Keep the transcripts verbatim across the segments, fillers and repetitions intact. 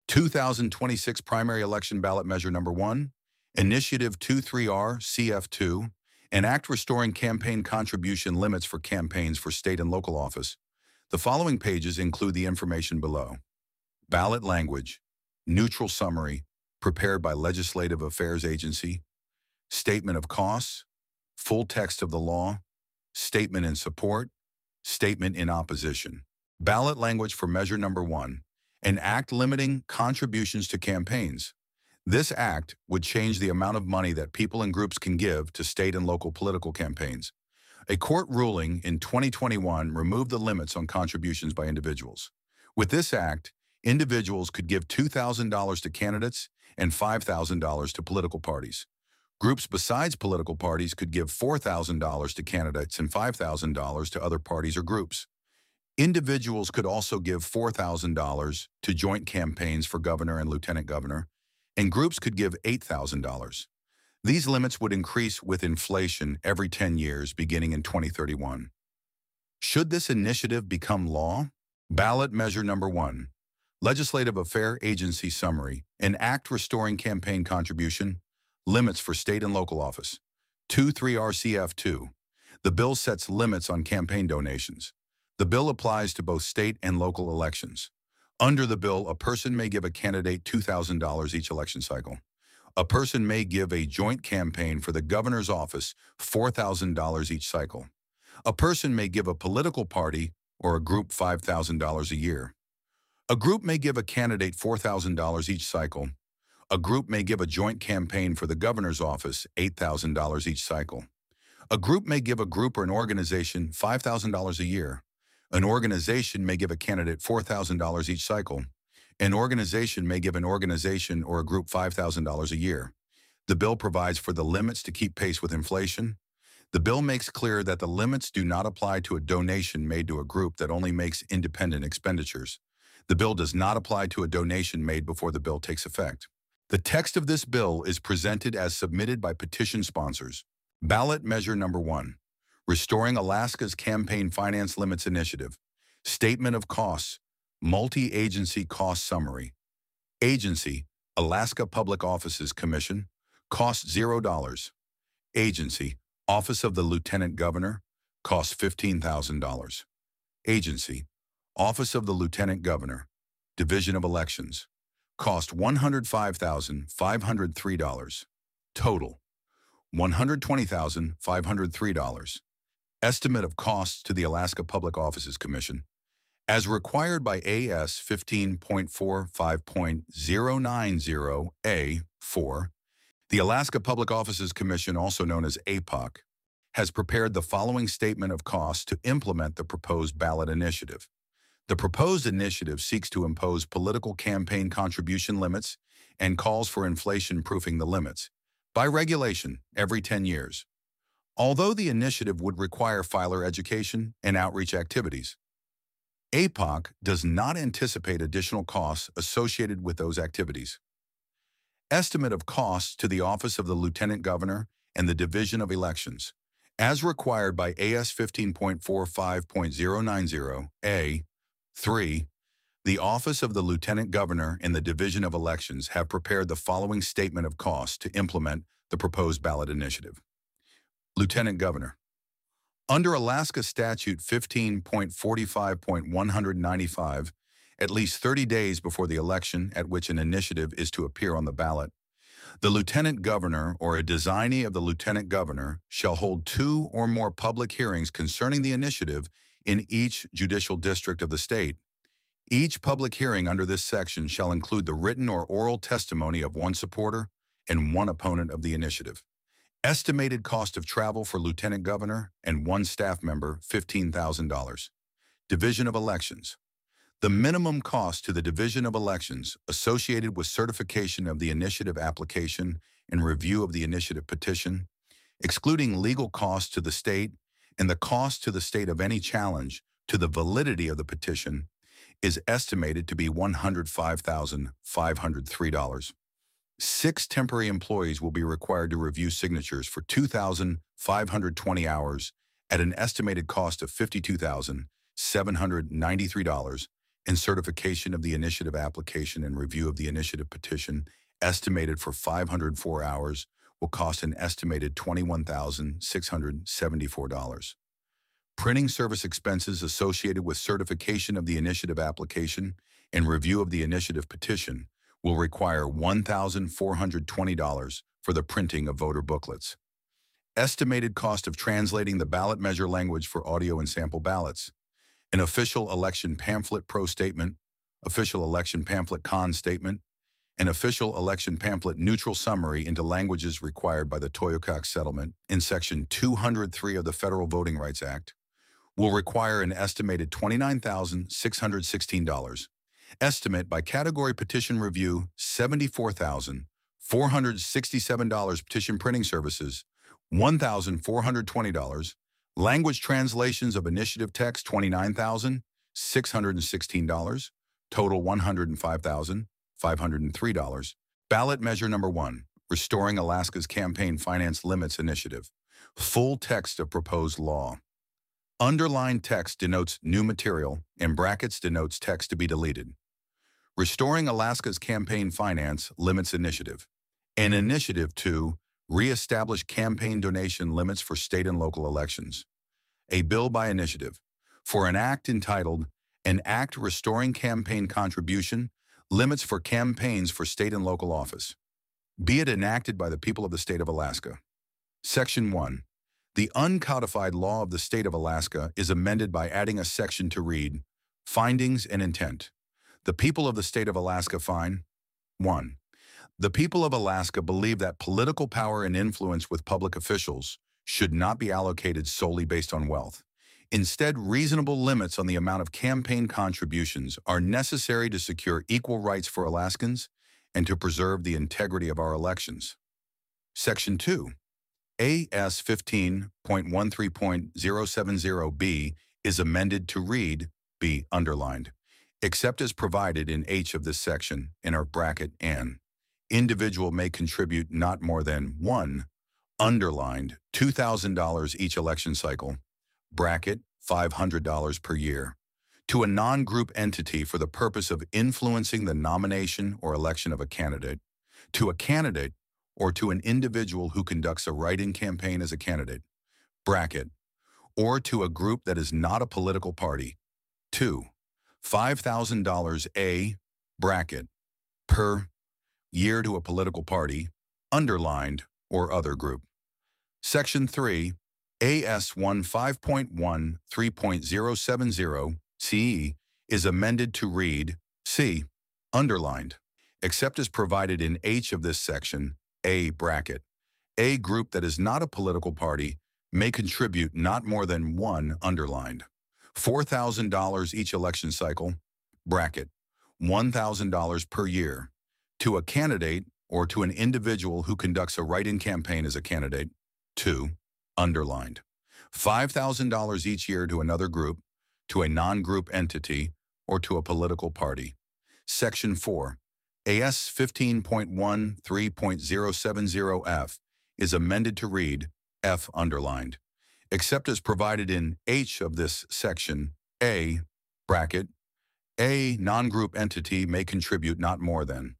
two thousand twenty-six Primary Election Ballot Measure Number one, Initiative twenty-three R C F two, an act restoring campaign contribution limits for campaigns for state and local office. The following pages include the information below. Ballot language, neutral summary, prepared by Legislative Affairs Agency, statement of costs, full text of the law, statement in support, statement in opposition. Ballot language for Measure Number one, an act limiting contributions to campaigns. This act would change the amount of money that people and groups can give to state and local political campaigns. A court ruling in twenty twenty-one removed the limits on contributions by individuals. With this act, individuals could give two thousand dollars to candidates and five thousand dollars to political parties. Groups besides political parties could give four thousand dollars to candidates and five thousand dollars to other parties or groups. Individuals could also give four thousand dollars to joint campaigns for governor and lieutenant governor, and groups could give eight thousand dollars. These limits would increase with inflation every ten years beginning in twenty thirty-one. Should this initiative become law? Ballot Measure Number one, Legislative Affairs Agency Summary, an act restoring campaign contribution, limits for state and local office. twenty-three R C F two. The bill sets limits on campaign donations. The bill applies to both state and local elections. Under the bill, a person may give a candidate two thousand dollars each election cycle. A person may give a joint campaign for the governor's office four thousand dollars each cycle. A person may give a political party or a group five thousand dollars a year. A group may give a candidate four thousand dollars each cycle. A group may give a joint campaign for the governor's office eight thousand dollars each cycle. A group may give a group or an organization five thousand dollars a year. An organization may give a candidate four thousand dollars each cycle. An organization may give an organization or a group five thousand dollars a year. The bill provides for the limits to keep pace with inflation. The bill makes clear that the limits do not apply to a donation made to a group that only makes independent expenditures. The bill does not apply to a donation made before the bill takes effect. The text of this bill is presented as submitted by petition sponsors. Ballot Measure Number one, Restoring Alaska's Campaign Finance Limits Initiative, Statement of Costs, Multi-Agency Cost Summary. Agency, Alaska Public Offices Commission, cost zero dollars. Agency, Office of the Lieutenant Governor, cost fifteen thousand dollars. Agency, Office of the Lieutenant Governor, Division of Elections, cost one hundred five thousand five hundred three dollars. Total, one hundred twenty thousand five hundred three dollars. Estimate of costs to the Alaska Public Offices Commission. As required by A S fifteen point forty-five point zero nine zero A four, the Alaska Public Offices Commission, also known as A P O C, has prepared the following statement of costs to implement the proposed ballot initiative. The proposed initiative seeks to impose political campaign contribution limits and calls for inflation-proofing the limits, by regulation, every ten years. Although the initiative would require filer education and outreach activities, A P O C does not anticipate additional costs associated with those activities. Estimate of costs to the Office of the Lieutenant Governor and the Division of Elections. As required by A S fifteen point forty-five point zero nine zero A three, the Office of the Lieutenant Governor and the Division of Elections have prepared the following statement of costs to implement the proposed ballot initiative. Lieutenant Governor. Under Alaska Statute fifteen point forty-five point one ninety-five, at least thirty days before the election at which an initiative is to appear on the ballot, the Lieutenant Governor or a designee of the Lieutenant Governor shall hold two or more public hearings concerning the initiative in each judicial district of the state. Each public hearing under this section shall include the written or oral testimony of one supporter and one opponent of the initiative. Estimated cost of travel for Lieutenant Governor and one staff member, fifteen thousand dollars. Division of Elections. The minimum cost to the Division of Elections associated with certification of the initiative application and review of the initiative petition, excluding legal costs to the state and the cost to the state of any challenge to the validity of the petition, is estimated to be one hundred five thousand five hundred three dollars. Six temporary employees will be required to review signatures for two thousand five hundred twenty hours at an estimated cost of fifty-two thousand seven hundred ninety-three dollars and certification of the initiative application and review of the initiative petition, estimated for five hundred four hours, will cost an estimated twenty-one thousand six hundred seventy-four dollars. Printing service expenses associated with certification of the initiative application and review of the initiative petition will require one thousand four hundred twenty dollars for the printing of voter booklets. Estimated cost of translating the ballot measure language for audio and sample ballots. An official election pamphlet pro statement, official election pamphlet con statement, an official election pamphlet neutral summary into languages required by the Toyocox Settlement in Section two hundred three of the Federal Voting Rights Act will require an estimated twenty-nine thousand six hundred sixteen dollars. Estimate by category petition review, seventy-four thousand four hundred sixty-seven dollars. Petition printing services, one thousand four hundred twenty dollars. Language translations of initiative text, twenty-nine thousand six hundred sixteen dollars. Total one hundred five thousand five hundred three dollars. Ballot measure number one, Restoring Alaska's Campaign Finance Limits Initiative. Full text of proposed law. Underlined text denotes new material, and brackets denotes text to be deleted. Restoring Alaska's Campaign Finance Limits Initiative. An initiative to reestablish campaign donation limits for state and local elections. A bill by initiative for an act entitled An Act Restoring Campaign Contribution Limits for Campaigns for State and Local Office. Be it enacted by the people of the state of Alaska. Section one. The uncodified law of the state of Alaska is amended by adding a section to read, Findings and Intent. The people of the state of Alaska find, one. The people of Alaska believe that political power and influence with public officials should not be allocated solely based on wealth. Instead, reasonable limits on the amount of campaign contributions are necessary to secure equal rights for Alaskans and to preserve the integrity of our elections. Section two. A S fifteen point thirteen point zero seven zero B is amended to read, be underlined, except as provided in H of this section, in our bracket, an individual may contribute not more than one, underlined, two thousand dollars each election cycle, bracket, five hundred dollars per year, to a non-group entity for the purpose of influencing the nomination or election of a candidate, to a candidate or to an individual who conducts a write-in campaign as a candidate, bracket, or to a group that is not a political party. Two, five thousand dollars a, bracket, per year to a political party, underlined, or other group. Section three, A S fifteen point thirteen point zero seven zero C is amended to read, C, underlined, except as provided in H of this section, A bracket. A group that is not a political party may contribute not more than one, underlined, four thousand dollars each election cycle, bracket, one thousand dollars per year, to a candidate or to an individual who conducts a write-in campaign as a candidate, two, underlined, five thousand dollars each year to another group, to a non-group entity, or to a political party. Section four, A S fifteen point thirteen point zero seven zero F is amended to read, F underlined, except as provided in H of this section, A, bracket, a non-group entity may contribute not more than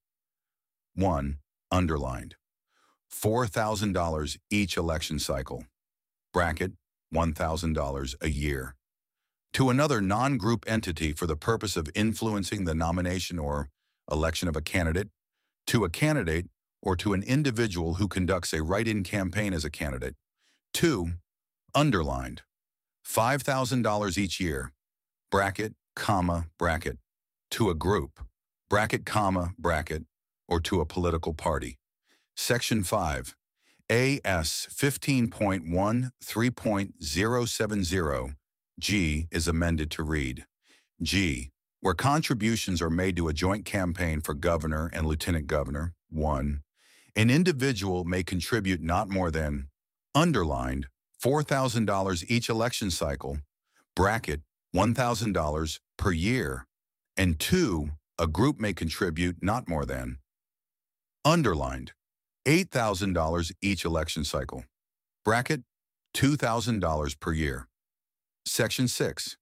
one, underlined, four thousand dollars each election cycle, bracket, one thousand dollars a year, to another non-group entity for the purpose of influencing the nomination or election of a candidate, to a candidate or to an individual who conducts a write-in campaign as a candidate. Two, underlined, five thousand dollars each year, bracket, comma, bracket, to a group, bracket, comma, bracket, or to a political party. Section five, A S fifteen point thirteen point zero seven zero G is amended to read, G, where contributions are made to a joint campaign for governor and lieutenant governor, one, an individual may contribute not more than, underlined, four thousand dollars each election cycle, bracket, one thousand dollars per year, and two, a group may contribute not more than, underlined, eight thousand dollars each election cycle, bracket, two thousand dollars per year. Section six,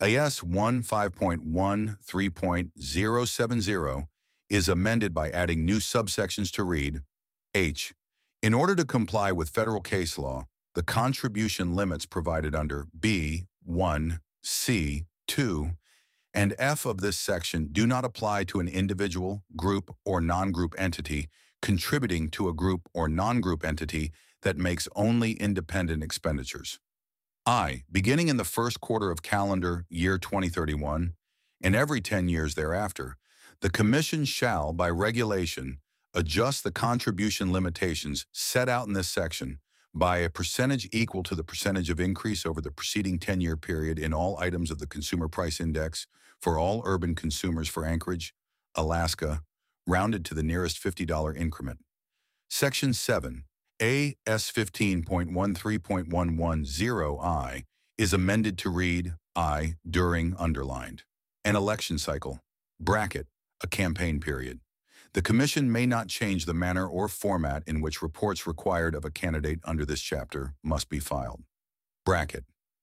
A S five point one three point zero seven zero is amended by adding new subsections to read H. In order to comply with federal case law, the contribution limits provided under B one, C two, and F of this section do not apply to an individual, group, or non-group entity contributing to a group or non-group entity that makes only independent expenditures. I, beginning in the first quarter of calendar year twenty thirty-one, and every ten years thereafter, the Commission shall, by regulation, adjust the contribution limitations set out in this section by a percentage equal to the percentage of increase over the preceding ten-year period in all items of the Consumer Price Index for all urban consumers for Anchorage, Alaska, rounded to the nearest fifty dollar increment. Section seven, A S fifteen point thirteen point one ten I, is amended to read I during underlined. An election cycle, bracket, a campaign period. The Commission may not change the manner or format in which reports required of a candidate under this chapter must be filed. Bracket.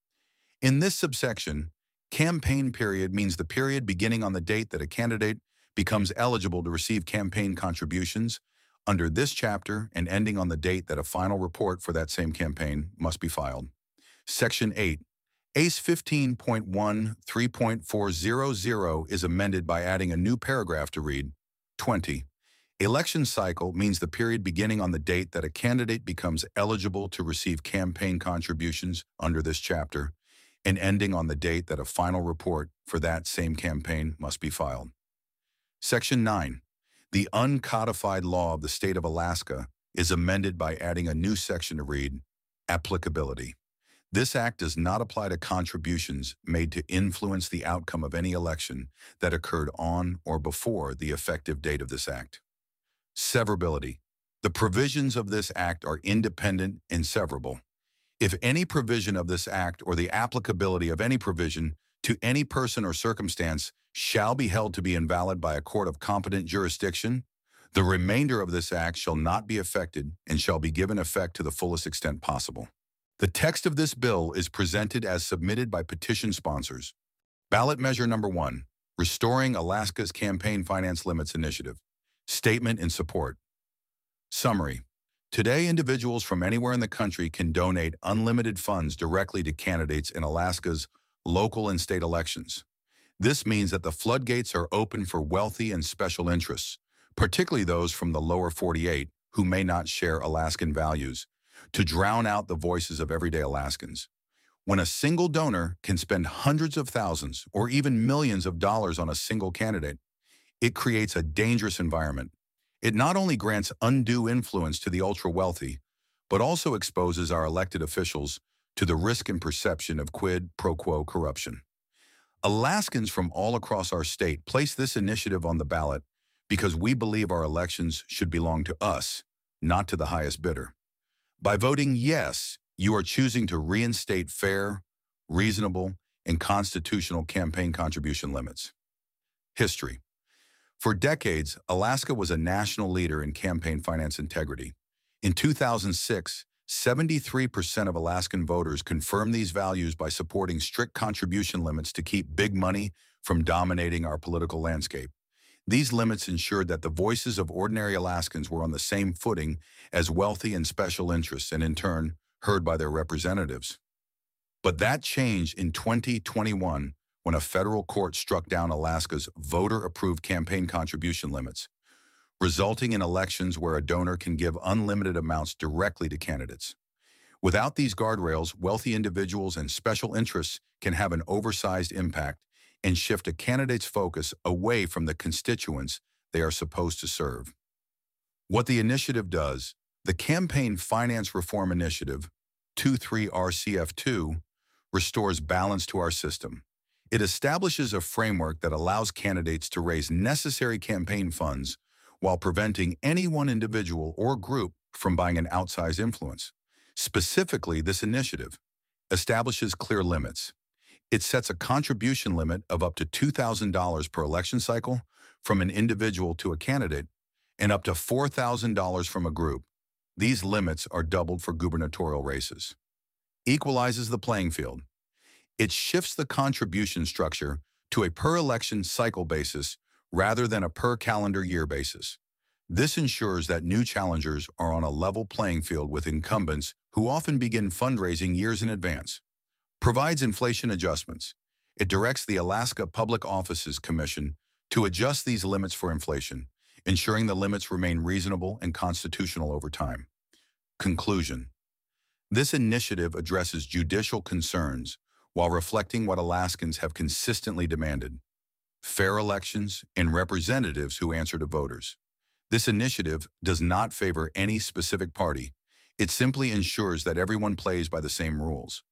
In this subsection, campaign period means the period beginning on the date that a candidate becomes eligible to receive campaign contributions under this chapter and ending on the date that a final report for that same campaign must be filed. Section eight. A S fifteen point thirteen point four hundred is amended by adding a new paragraph to read twenty. Election cycle means the period beginning on the date that a candidate becomes eligible to receive campaign contributions under this chapter and ending on the date that a final report for that same campaign must be filed. Section nine. The uncodified law of the state of Alaska is amended by adding a new section to read applicability. This act does not apply to contributions made to influence the outcome of any election that occurred on or before the effective date of this act. Severability. The provisions of this act are independent and severable. If any provision of this act or the applicability of any provision to any person or circumstance shall be held to be invalid by a court of competent jurisdiction, the remainder of this act shall not be affected and shall be given effect to the fullest extent possible. The text of this bill is presented as submitted by petition sponsors. Ballot measure number one, Restoring Alaska's Campaign Finance Limits Initiative. Statement in support. Summary. Today, individuals from anywhere in the country can donate unlimited funds directly to candidates in Alaska's local and state elections. This means that the floodgates are open for wealthy and special interests, particularly those from the lower forty-eight who may not share Alaskan values, to drown out the voices of everyday Alaskans. When a single donor can spend hundreds of thousands or even millions of dollars on a single candidate, it creates a dangerous environment. It not only grants undue influence to the ultra-wealthy, but also exposes our elected officials to the risk and perception of quid pro quo corruption. Alaskans from all across our state place this initiative on the ballot because we believe our elections should belong to us, not to the highest bidder. By voting yes, you are choosing to reinstate fair, reasonable, and constitutional campaign contribution limits. History. For decades, Alaska was a national leader in campaign finance integrity. In two thousand six, seventy-three percent of Alaskan voters confirmed these values by supporting strict contribution limits to keep big money from dominating our political landscape. These limits ensured that the voices of ordinary Alaskans were on the same footing as wealthy and special interests and, in turn, heard by their representatives. But that changed in twenty twenty-one when a federal court struck down Alaska's voter-approved campaign contribution limits, resulting in elections where a donor can give unlimited amounts directly to candidates. Without these guardrails, wealthy individuals and special interests can have an oversized impact and shift a candidate's focus away from the constituents they are supposed to serve. What the initiative does, the Campaign Finance Reform Initiative, twenty-three R C F two, restores balance to our system. It establishes a framework that allows candidates to raise necessary campaign funds while preventing any one individual or group from buying an outsized influence. Specifically, this initiative establishes clear limits. It sets a contribution limit of up to two thousand dollars per election cycle from an individual to a candidate and up to four thousand dollars from a group. These limits are doubled for gubernatorial races. Equalizes the playing field. It shifts the contribution structure to a per-election cycle basis rather than a per-calendar year basis. This ensures that new challengers are on a level playing field with incumbents who often begin fundraising years in advance. Provides inflation adjustments. It directs the Alaska Public Offices Commission to adjust these limits for inflation, ensuring the limits remain reasonable and constitutional over time. Conclusion. This initiative addresses judicial concerns while reflecting what Alaskans have consistently demanded: fair elections and representatives who answer to voters. This initiative does not favor any specific party. It simply ensures that everyone plays by the same rules.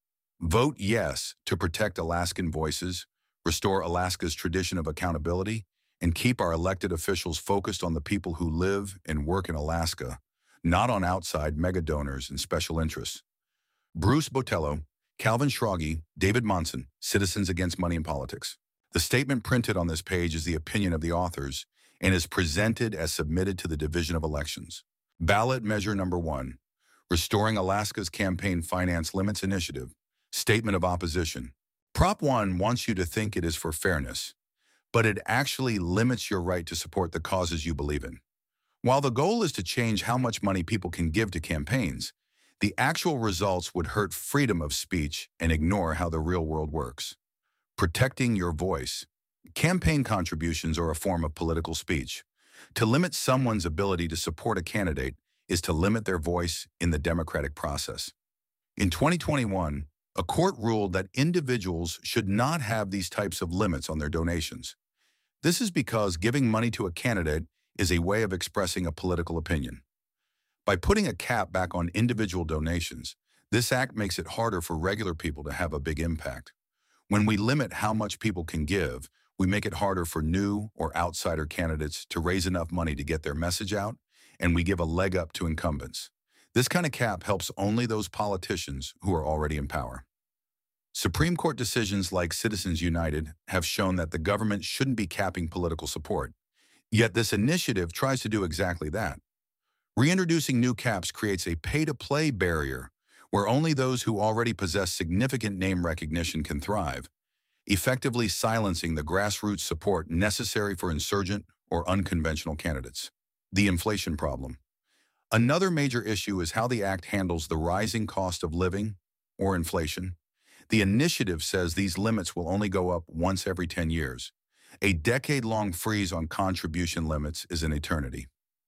Vote yes to protect Alaskan voices, restore Alaska's tradition of accountability, and keep our elected officials focused on the people who live and work in Alaska, not on outside mega donors and special interests. Bruce Botello, Calvin Schrage, David Monson, Citizens Against Money in Politics. The statement printed on this page is the opinion of the authors and is presented as submitted to the Division of Elections. Ballot Measure Number One, Restoring Alaska's Campaign Finance Limits Initiative. Statement of Opposition. Prop one wants you to think it is for fairness, but it actually limits your right to support the causes you believe in. While the goal is to change how much money people can give to campaigns, the actual results would hurt freedom of speech and ignore how the real world works. Protecting your voice. Campaign contributions are a form of political speech. To limit someone's ability to support a candidate is to limit their voice in the democratic process. In twenty twenty-one, a court ruled that individuals should not have these types of limits on their donations. This is because giving money to a candidate is a way of expressing a political opinion. By putting a cap back on individual donations, this act makes it harder for regular people to have a big impact. When we limit how much people can give, we make it harder for new or outsider candidates to raise enough money to get their message out, and we give a leg up to incumbents. This kind of cap helps only those politicians who are already in power. Supreme Court decisions like Citizens United have shown that the government shouldn't be capping political support. Yet this initiative tries to do exactly that. Reintroducing new caps creates a pay-to-play barrier where only those who already possess significant name recognition can thrive, effectively silencing the grassroots support necessary for insurgent or unconventional candidates. The inflation problem. Another major issue is how the act handles the rising cost of living, or inflation. The initiative says these limits will only go up once every ten years. A decade-long freeze on contribution limits is an eternity.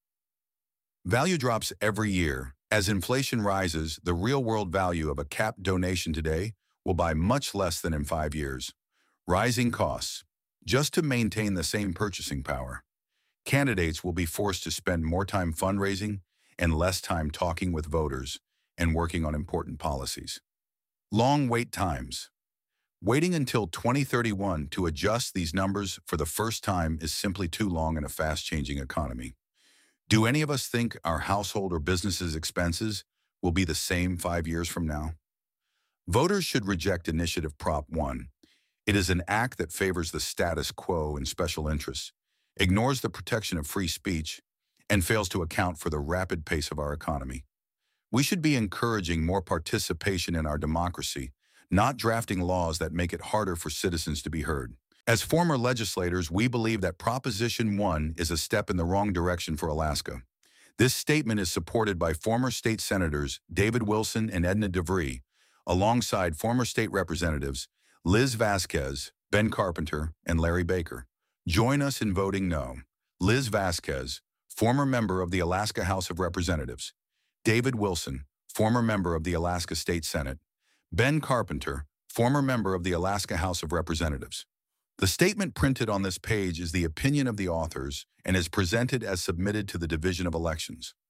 Value drops every year. As inflation rises, the real-world value of a capped donation today will buy much less than in five years. Rising costs. Just to maintain the same purchasing power, candidates will be forced to spend more time fundraising and less time talking with voters and working on important policies. Long wait times. Waiting until twenty thirty-one to adjust these numbers for the first time is simply too long in a fast-changing economy. Do any of us think our household or business's expenses will be the same five years from now? Voters should reject Initiative Prop one. It is an act that favors the status quo and special interests, ignores the protection of free speech, and fails to account for the rapid pace of our economy. We should be encouraging more participation in our democracy, not drafting laws that make it harder for citizens to be heard. As former legislators, we believe that Proposition one is a step in the wrong direction for Alaska. This statement is supported by former state senators David Wilson and Edna DeVries, alongside former state representatives Liz Vasquez, Ben Carpenter, and Larry Baker. Join us in voting no. Liz Vasquez, former member of the Alaska House of Representatives. David Wilson, former member of the Alaska State Senate. Ben Carpenter, former member of the Alaska House of Representatives. The statement printed on this page is the opinion of the authors and is presented as submitted to the Division of Elections.